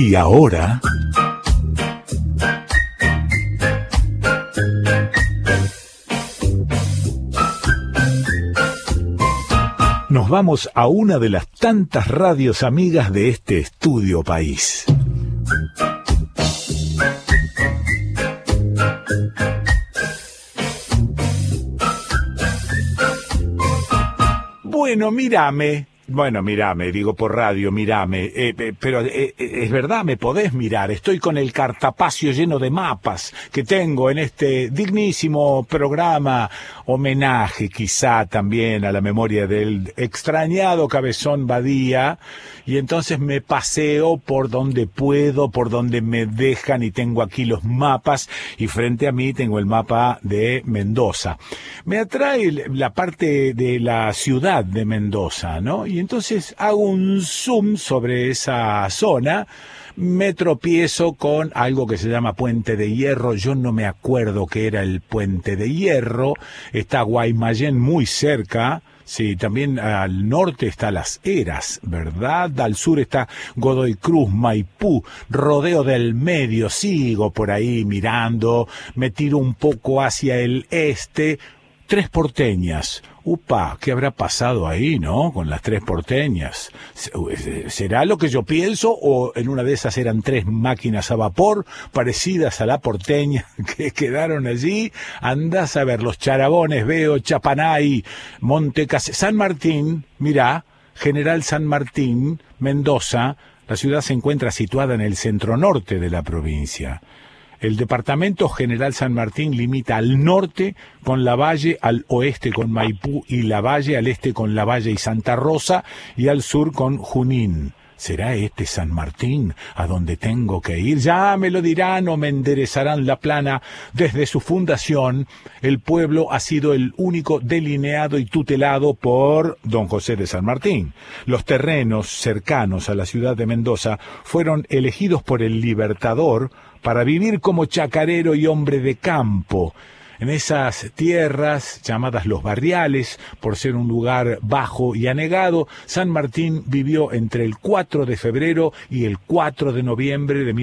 Y ahora... nos vamos a una de las tantas radios amigas de este estudio país. Bueno, mírame, digo por radio, mírame, pero es verdad, me podés mirar, estoy con el cartapacio lleno de mapas que tengo en este dignísimo programa, homenaje quizá también a la memoria del extrañado Cabezón Badía, y entonces me paseo por donde puedo, por donde me dejan, y tengo aquí los mapas, y frente a mí tengo el mapa de Mendoza. Me atrae la parte de la ciudad de Mendoza, ¿no? Y entonces hago un zoom sobre esa zona, me tropiezo con algo que se llama Puente de Hierro. Yo no me acuerdo qué era el Puente de Hierro. Está Guaymallén muy cerca. Sí, también al norte está Las Heras, ¿verdad? Al sur está Godoy Cruz, Maipú, Rodeo del Medio. Sigo por ahí mirando, me tiro un poco hacia el este. Tres Porteñas. Upa, ¿qué habrá pasado ahí, no? Con las Tres Porteñas. ¿Será lo que yo pienso? ¿O en una de esas eran tres máquinas a vapor parecidas a la porteña que quedaron allí? Andás a ver, los Charabones, veo, Chapanay, San Martín, mirá, General San Martín, Mendoza. La ciudad se encuentra situada en el centro norte de la provincia. El departamento General San Martín limita al norte con Lavalle, al oeste con Maipú y Lavalle, al este con Lavalle y Santa Rosa y al sur con Junín. ¿Será este San Martín a donde tengo que ir? Ya me lo dirán o me enderezarán la plana. Desde su fundación, el pueblo ha sido el único delineado y tutelado por don José de San Martín. Los terrenos cercanos a la ciudad de Mendoza fueron elegidos por el Libertador para vivir como chacarero y hombre de campo. En esas tierras, llamadas los barriales, por ser un lugar bajo y anegado, San Martín vivió entre el 4 de febrero y el 4 de noviembre de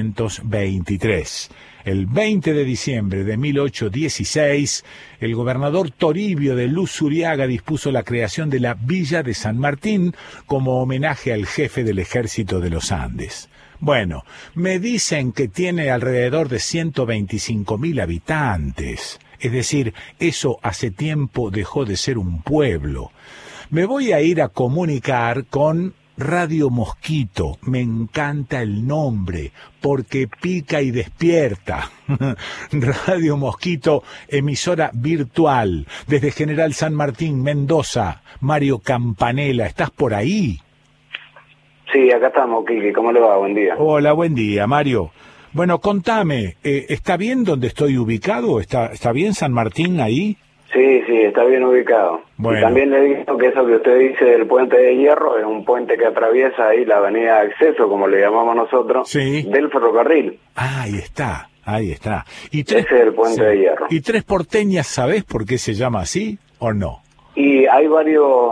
1823. El 20 de diciembre de 1816, el gobernador Toribio de Luzuriaga dispuso la creación de la Villa de San Martín como homenaje al jefe del ejército de los Andes. Bueno, me dicen que tiene alrededor de 125.000 habitantes. Es decir, eso hace tiempo dejó de ser un pueblo. Me voy a ir a comunicar con Radio Mosquito. Me encanta el nombre, porque pica y despierta. Radio Mosquito, emisora virtual, desde General San Martín, Mendoza. Mario Campanella, ¿estás por ahí? Sí, acá estamos, Kiki. ¿Cómo le va? Buen día. Hola, buen día, Mario. Bueno, contame, ¿está bien donde estoy ubicado? ¿Está bien San Martín ahí? Sí, está bien ubicado. Bueno. Y también le digo que eso que usted dice del Puente de Hierro es un puente que atraviesa ahí la avenida de acceso, como le llamamos nosotros, sí, del ferrocarril. Ahí está. Y ese es el Puente de Hierro. ¿Y Tres Porteñas, sabés por qué se llama así o no? Y hay varios,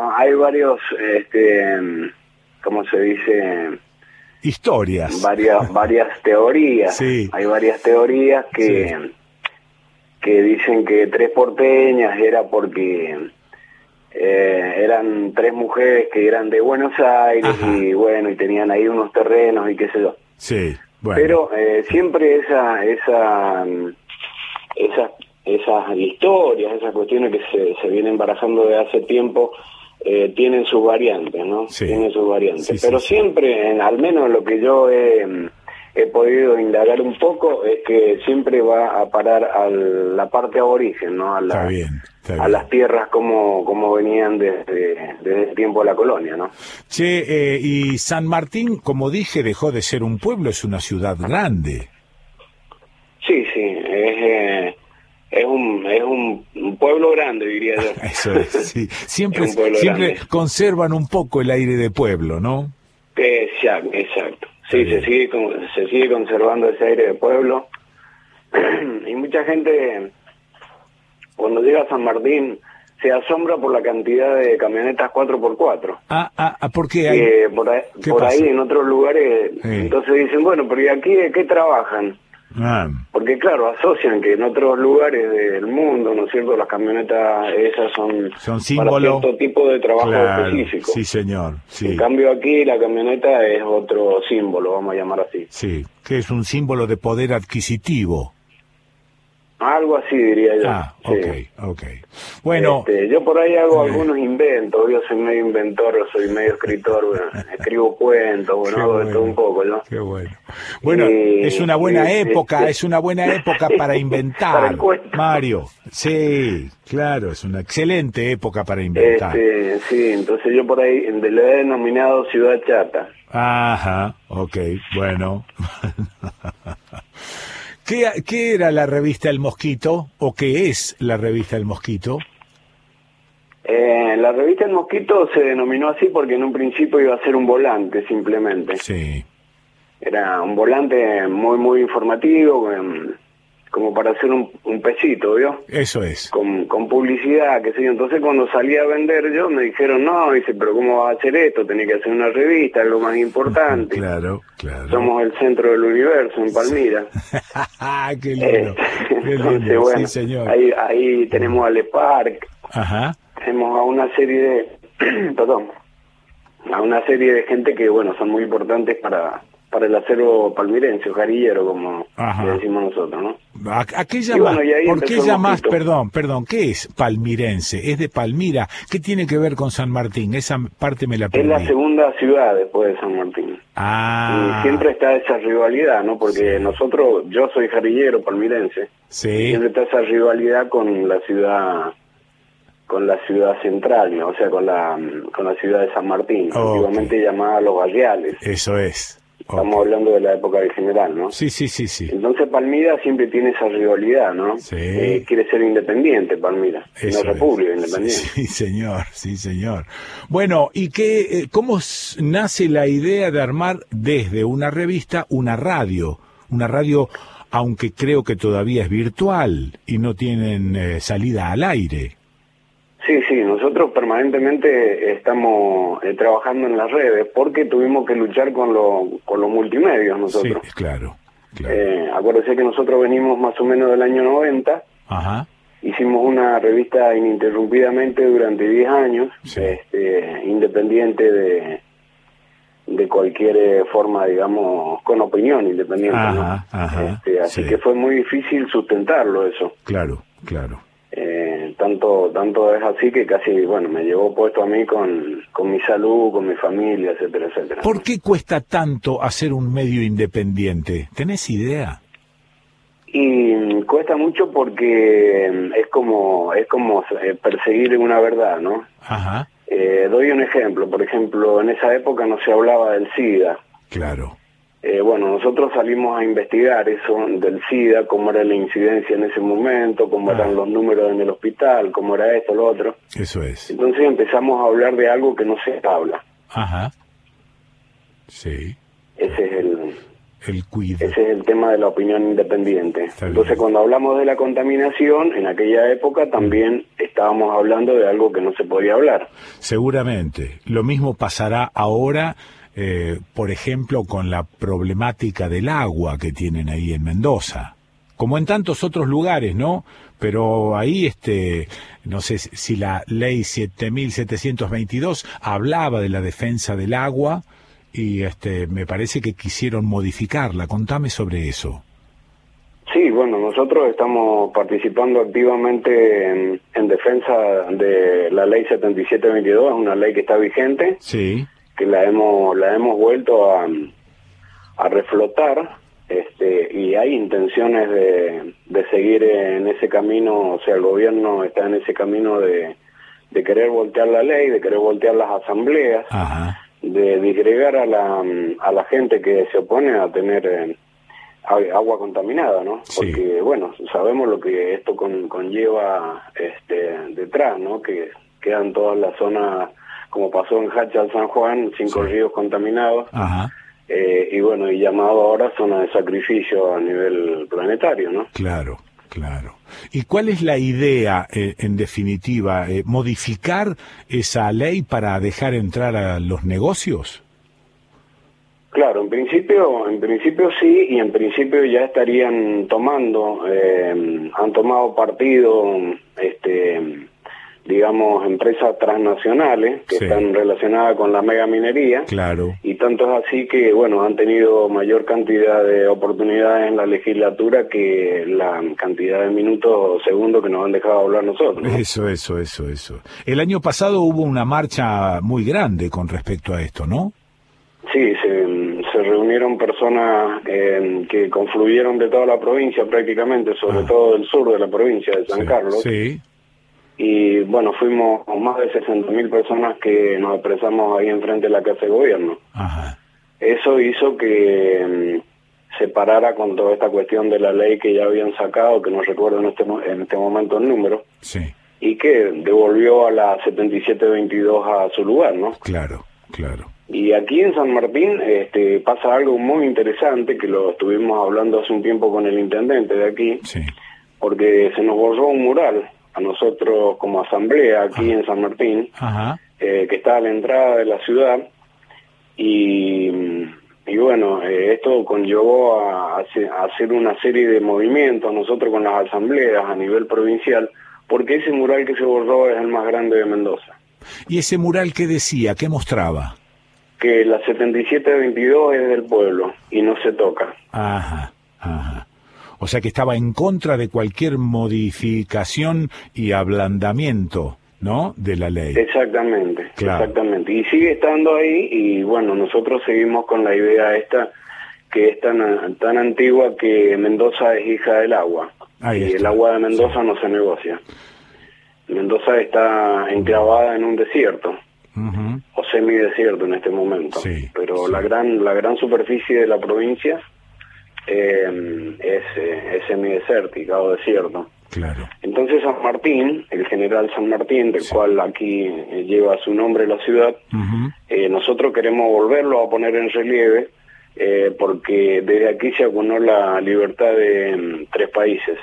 ¿cómo se dice? Historias. Varias teorías. Sí. Hay varias teorías que dicen que Tres Porteñas era porque eran tres mujeres que eran de Buenos Aires. Ajá. Y bueno, y tenían ahí unos terrenos y qué sé yo. Sí, bueno. Pero siempre esas historias, esas cuestiones que se vienen barajando de hace tiempo, tienen sus variantes, ¿no? Sí. Tienen sus variantes. Sí, pero sí, siempre, al menos lo que yo he podido indagar un poco, es que siempre va a parar a la parte aborigen, ¿no? Está bien. A las tierras como venían desde el tiempo de la colonia, ¿no? Che, y San Martín, como dije, dejó de ser un pueblo, es una ciudad grande. Sí, es un pueblo grande, diría yo. Eso es, sí. Siempre conservan un poco el aire de pueblo, ¿no? Exacto. Sí, se sigue conservando ese aire de pueblo. Y mucha gente, cuando llega a San Martín, se asombra por la cantidad de camionetas 4x4. ¿Por qué hay? Por ahí en otros lugares, entonces dicen, bueno, pero ¿y aquí de qué trabajan? Porque claro, asocian que en otros lugares del mundo, ¿no es cierto?, las camionetas esas son símbolo, para cierto tipo de trabajo específico. Sí, señor. Sí. En cambio aquí la camioneta es otro símbolo, vamos a llamar así. Sí, que es un símbolo de poder adquisitivo. Algo así diría yo. Ok. Bueno, yo por ahí hago algunos inventos, yo soy medio inventor, soy medio escritor, escribo cuentos, hago de todo un poco, ¿no? Qué bueno. Bueno, es una buena época para inventar, Mario. Sí, claro, es una excelente época para inventar. Sí, entonces yo por ahí le he denominado Ciudad Chata. Ajá, ok, bueno. ¿Qué era la revista El Mosquito? ¿O qué es la revista El Mosquito? La revista El Mosquito se denominó así porque en un principio iba a ser un volante simplemente. Sí. Era un volante muy, muy informativo, como para hacer un pesito, ¿vio? Eso es. Con publicidad, qué sé yo. Entonces cuando salí a vender yo, me dijeron, no, dice, pero ¿cómo vas a hacer esto? Tenés que hacer una revista, es lo más importante. Claro. Somos el centro del universo en Palmira. Qué lindo. Entonces, bueno, sí, señor. Ahí tenemos a Le Parc. Ajá. Tenemos a una serie de, a una serie de gente que, bueno, son muy importantes para el acero palmirense, o jarillero, como le decimos nosotros, ¿no? ¿A qué llamas? ¿Por qué llamas, perdón, qué es palmirense? Es de Palmira. ¿Qué tiene que ver con San Martín? Esa parte me la perdí. Es la segunda ciudad después de San Martín. Y siempre está esa rivalidad, ¿no? Porque yo soy jarillero palmirense. Sí. Y siempre está esa rivalidad con la ciudad central, ¿no? O sea, con la ciudad de San Martín, antiguamente llamada Los Barriales. Eso es. Estamos hablando de la época del general, ¿no? Sí. Entonces Palmira siempre tiene esa rivalidad, ¿no? Sí. Quiere ser independiente Palmira, una república independiente. Sí, señor. Bueno, ¿y cómo nace la idea de armar desde una revista una radio? Una radio, aunque creo que todavía es virtual y no tienen salida al aire. Sí, nosotros permanentemente estamos trabajando en las redes porque tuvimos que luchar con los multimedios nosotros. Sí, claro. Acuérdese que nosotros venimos más o menos del año 90. Ajá. Hicimos una revista ininterrumpidamente durante 10 años, independiente de cualquier forma, digamos, con opinión independiente, ¿no? Así que fue muy difícil sustentarlo eso. Claro. Tanto es así que casi, me llevó puesto a mí con mi salud, con mi familia, etcétera. ¿Por qué cuesta tanto hacer un medio independiente? ¿Tenés idea? Y cuesta mucho porque es como perseguir una verdad, ¿no? Ajá. Doy un ejemplo. Por ejemplo, en esa época no se hablaba del SIDA. Claro. Nosotros salimos a investigar eso del SIDA, cómo era la incidencia en ese momento, cómo eran los números en el hospital, cómo era esto, lo otro. Eso es. Entonces empezamos a hablar de algo que no se habla. Ajá. Sí. Ese es el cuidado. Ese es el tema de la opinión independiente. Entonces, cuando hablamos de la contaminación, en aquella época también estábamos hablando de algo que no se podía hablar. Seguramente. Lo mismo pasará ahora, por ejemplo, con la problemática del agua que tienen ahí en Mendoza. Como en tantos otros lugares, ¿no? Pero ahí, no sé si la ley 7722 hablaba de la defensa del agua y me parece que quisieron modificarla. Contame sobre eso. Sí, nosotros estamos participando activamente en defensa de la ley 7722, es una ley que está vigente. Sí. Que la hemos vuelto a reflotar. Y hay intenciones de seguir en ese camino, o sea, el gobierno está en ese camino de querer voltear la ley, de querer voltear las asambleas, Ajá. de disgregar a la gente que se opone a tener agua contaminada, ¿no? Sí. Porque, sabemos lo que esto conlleva detrás, ¿no? Que quedan todas las zonas, como pasó en Hacha, San Juan, 5 ríos contaminados. Ajá. Y llamado ahora zona de sacrificio a nivel planetario, ¿no? Claro. ¿Y cuál es la idea, en definitiva? ¿Modificar esa ley para dejar entrar a los negocios? Claro, en principio sí, y en principio ya estarían han tomado partido, digamos, empresas transnacionales que están relacionadas con la megaminería. Claro. Y tanto es así que, bueno, han tenido mayor cantidad de oportunidades en la legislatura que la cantidad de minutos o segundos que nos han dejado hablar nosotros, ¿no? Eso. El año pasado hubo una marcha muy grande con respecto a esto, ¿no? Sí, se reunieron personas que confluyeron de toda la provincia prácticamente, sobre todo del sur de la provincia de San Carlos. Sí. Y bueno, fuimos más de 60.000 personas que nos expresamos ahí enfrente de la Casa de Gobierno. Ajá. Eso hizo que se parara con toda esta cuestión de la ley que ya habían sacado, que no recuerdo en este momento el número, sí, y que devolvió a la 7722 a su lugar, ¿no? Claro. Y aquí en San Martín pasa algo muy interesante, que lo estuvimos hablando hace un tiempo con el intendente de aquí, sí, porque se nos borró un mural a nosotros como asamblea aquí en San Martín, que está a la entrada de la ciudad, y bueno, esto conllevó a hacer una serie de movimientos nosotros con las asambleas a nivel provincial, porque ese mural que se borró es el más grande de Mendoza. ¿Y ese mural qué decía? ¿Qué mostraba? Que la 7722 es del pueblo y no se toca. Ajá. O sea que estaba en contra de cualquier modificación y ablandamiento, ¿no?, de la ley. Exactamente, claro. Exactamente. Y sigue estando ahí, y bueno, nosotros seguimos con la idea esta, que es tan antigua, que Mendoza es hija del agua. Ahí y está. El agua de Mendoza no se negocia. Mendoza está enclavada en un desierto, o semidesierto en este momento, pero la gran superficie de la provincia es semidesértica o desierto. Claro. Entonces San Martín, el general San Martín, del cual aquí lleva su nombre la ciudad, nosotros queremos volverlo a poner en relieve, porque desde aquí se acunó la libertad de 3 países.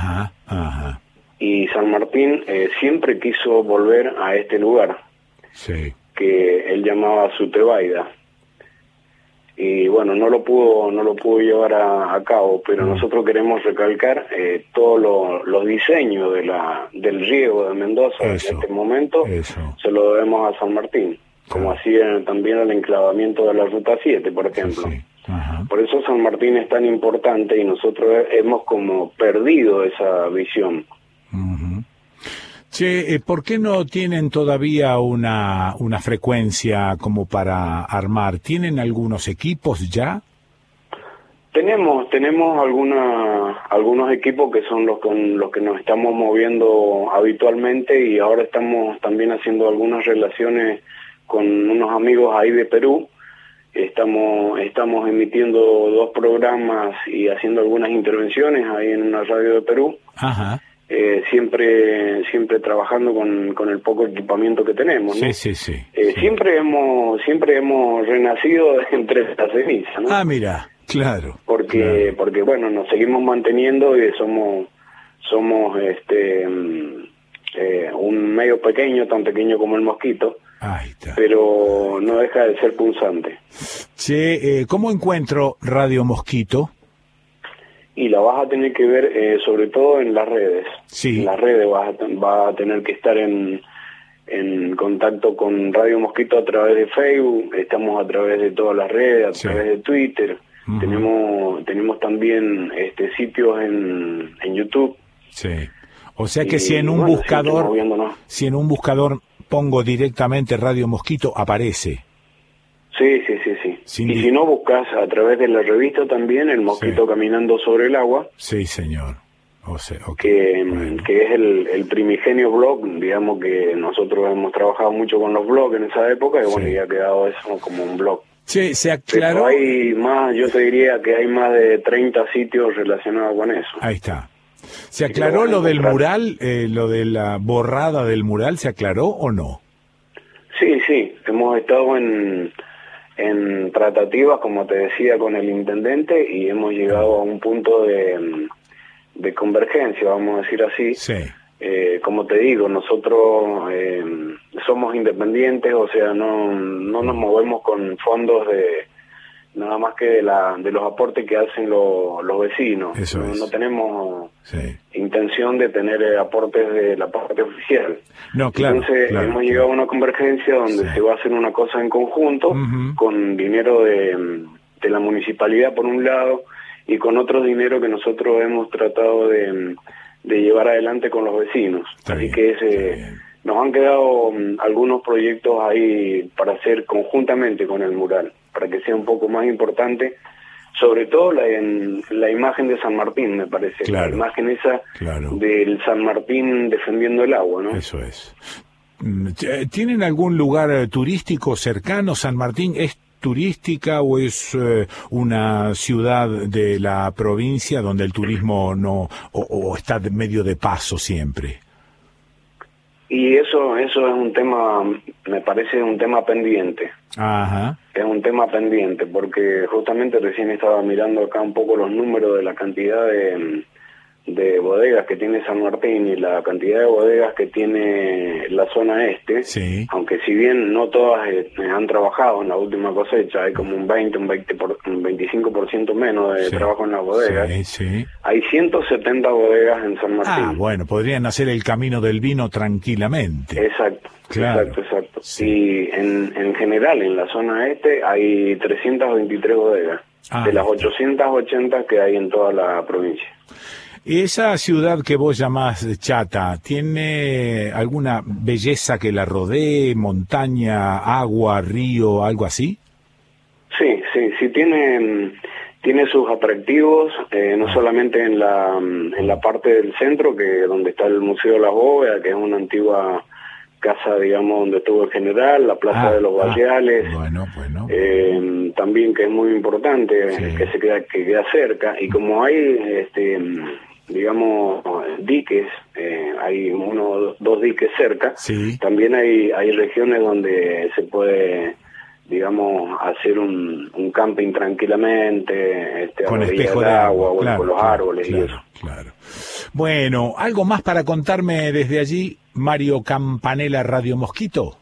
Y San Martín siempre quiso volver a este lugar, que él llamaba su Tebaida. Y bueno, no lo pudo llevar a cabo, pero nosotros queremos recalcar todos los diseños del riego de Mendoza en este momento, se lo debemos a San Martín, como así también el enclavamiento de la Ruta 7, por ejemplo. Por eso San Martín es tan importante, y nosotros hemos como perdido esa visión. Che, ¿por qué no tienen todavía una frecuencia como para armar? ¿Tienen algunos equipos ya? Tenemos algunos equipos que son los con los que nos estamos moviendo habitualmente, y ahora estamos también haciendo algunas relaciones con unos amigos ahí de Perú. Estamos emitiendo 2 programas y haciendo algunas intervenciones ahí en una radio de Perú. Siempre trabajando con el poco equipamiento que tenemos, ¿no? Sí. Siempre hemos renacido entre las cenizas, ¿no? Mira, claro. Porque bueno, nos seguimos manteniendo, y somos un medio pequeño, tan pequeño como el mosquito, pero no deja de ser punzante. Che, ¿cómo encuentro Radio Mosquito? Y la vas a tener que ver sobre todo en las redes. En las redes vas a tener que estar en contacto con Radio Mosquito a través de Facebook. Estamos a través de todas las redes, a través de Twitter. Tenemos también sitios en YouTube. O sea que si en un buscador pongo directamente Radio Mosquito, aparece. Sí. Y si no, buscas a través de la revista también El Mosquito Caminando sobre el Agua. Sí, señor. O sea, que es el primigenio blog, digamos, que nosotros hemos trabajado mucho con los blogs en esa época, y bueno, ya ha quedado eso como un blog. Sí, se aclaró. Pero hay más, yo te diría que hay más de 30 sitios relacionados con eso. Ahí está. ¿Se aclaró lo del mural, lo de la borrada del mural, se aclaró o no? Sí, hemos estado en tratativas, como te decía, con el intendente, y hemos llegado a un punto de convergencia, vamos a decir así. Sí. Como te digo, nosotros somos independientes, o sea, no nos movemos con fondos nada más que de los aportes que hacen los vecinos. Eso es. No tenemos intención de tener aportes de la parte oficial. No, claro. Entonces hemos llegado a una convergencia donde se va a hacer una cosa en conjunto, con dinero de la municipalidad por un lado y con otro dinero que nosotros hemos tratado de llevar adelante con los vecinos. Así que nos han quedado algunos proyectos ahí para hacer conjuntamente con el mural, para que sea un poco más importante, sobre todo la imagen de San Martín, me parece, la imagen esa del San Martín defendiendo el agua, ¿no? Eso es. ¿Tienen algún lugar turístico cercano? ¿San Martín es turística o es una ciudad de la provincia donde el turismo no o está medio de paso siempre? Y eso es un tema, me parece un tema pendiente. Ajá. Es un tema pendiente porque justamente recién estaba mirando acá un poco los números de la cantidad de bodegas que tiene San Martín y la cantidad de bodegas que tiene la zona este, aunque si bien no todas han trabajado en la última cosecha, hay como un 25% menos de trabajo en las bodegas, hay 170 bodegas en San Martín. Ah, bueno, podrían hacer el camino del vino tranquilamente. Exacto, claro. exacto. Y en general en la zona este hay 323 bodegas, de las 880 que hay en toda la provincia. ¿Esa ciudad que vos llamás Chata, tiene alguna belleza que la rodee, montaña, agua, río, algo así? Sí, tiene sus atractivos, no solamente en la parte del centro, donde está el Museo de las Bóvedas, que es una antigua casa, digamos, donde estuvo el general, la Plaza de los Valleales, también, que es muy importante, que queda cerca, y como hay digamos, diques, hay dos diques cerca, también hay regiones donde se puede, digamos, hacer un camping tranquilamente, con espejo de agua, con los árboles y eso. Claro. Bueno, ¿algo más para contarme desde allí, Mario Campanella, Radio Mosquito?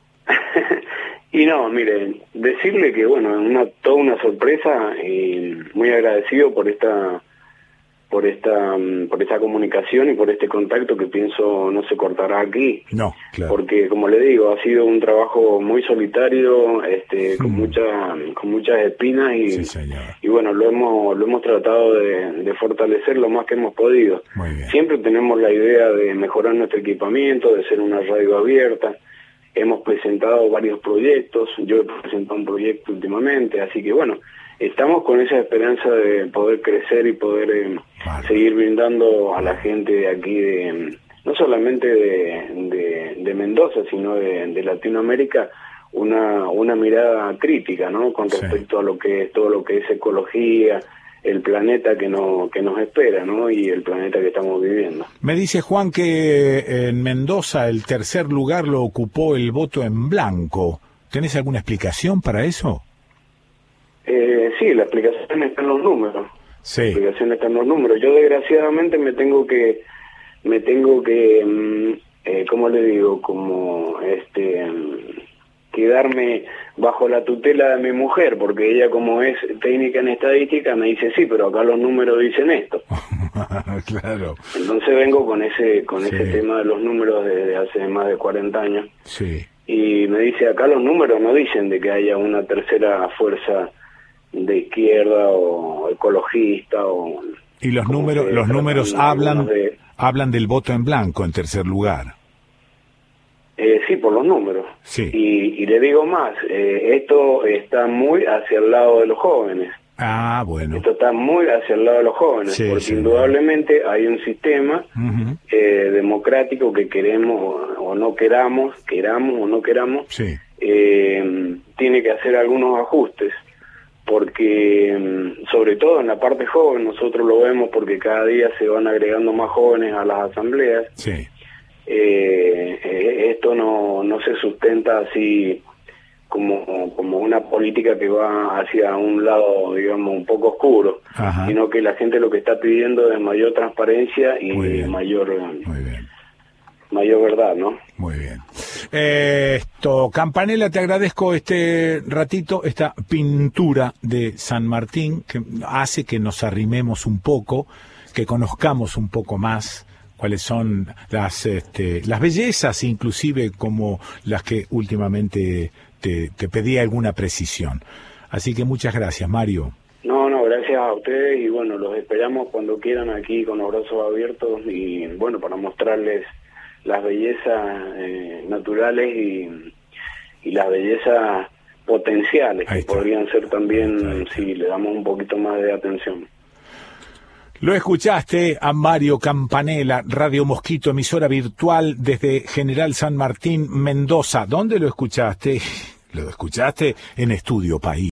Y no, mire, decirle que, bueno, toda una sorpresa y muy agradecido por esta comunicación y por este contacto que pienso no se cortará aquí. No, claro. Porque, como le digo, ha sido un trabajo muy solitario, con muchas espinas y bueno, lo hemos tratado de fortalecer lo más que hemos podido. Muy bien. Siempre tenemos la idea de mejorar nuestro equipamiento, de ser una radio abierta. Hemos presentado varios proyectos, yo he presentado un proyecto últimamente, así que bueno, estamos con esa esperanza de poder crecer y poder seguir brindando a la gente de aquí, no solamente de Mendoza, sino de Latinoamérica, una mirada crítica, ¿no? Con respecto a lo que es todo lo que es ecología, el planeta que nos espera, ¿no? Y el planeta que estamos viviendo. Me dice Juan que en Mendoza el tercer lugar lo ocupó el voto en blanco. ¿Tenés alguna explicación para eso? Sí, la explicación está en los números. Sí. La explicación está en los números. Yo desgraciadamente me tengo que ¿cómo le digo? Quedarme bajo la tutela de mi mujer, porque ella, como es técnica en estadística, me dice, sí, pero acá los números dicen esto. Claro. Entonces vengo con ese tema de los números desde hace más de 40 años. Sí. Y me dice, acá los números no dicen de que haya una tercera fuerza de izquierda o ecologista o... Y los números hablan del voto en blanco en tercer lugar. Sí, por los números. Sí. Y le digo más, esto está muy hacia el lado de los jóvenes. Ah, bueno. Esto está muy hacia el lado de los jóvenes, porque indudablemente hay un sistema democrático que queremos o no queramos o no queramos, tiene que hacer algunos ajustes, porque sobre todo en la parte joven, nosotros lo vemos porque cada día se van agregando más jóvenes a las asambleas. Sí. Esto no se sustenta así como una política que va hacia un lado, digamos, un poco oscuro, sino que la gente lo que está pidiendo es mayor transparencia y mayor verdad, ¿no? Muy bien. Campanella, te agradezco este ratito, esta pintura de San Martín, que hace que nos arrimemos un poco, que conozcamos un poco más cuáles son las bellezas, inclusive como las que últimamente te pedí alguna precisión. Así que muchas gracias, Mario. No, gracias a ustedes, y bueno, los esperamos cuando quieran aquí con los brazos abiertos, y bueno, para mostrarles las bellezas naturales y las bellezas potenciales que podrían ser también si le damos un poquito más de atención. Lo escuchaste a Mario Campanella, Radio Mosquito, emisora virtual desde General San Martín, Mendoza. ¿Dónde lo escuchaste? Lo escuchaste en Estudio País.